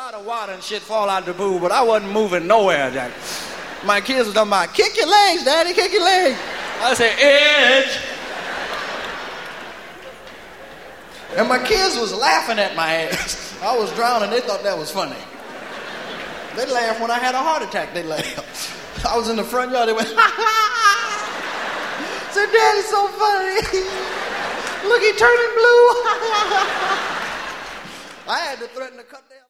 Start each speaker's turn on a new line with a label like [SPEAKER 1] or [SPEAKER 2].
[SPEAKER 1] lot of water and shit fall out the pool, but I wasn't moving nowhere, Jack. My kids was talking about, kick your legs, Daddy, kick your legs. I said, Edge. And my kids was laughing at my ass. I was drowning, they thought that was funny. They laughed when I had a heart attack, they laughed. I was in the front yard, they went, ha ha. I said, Daddy's so funny. Look, he turning blue. I had to threaten to cut their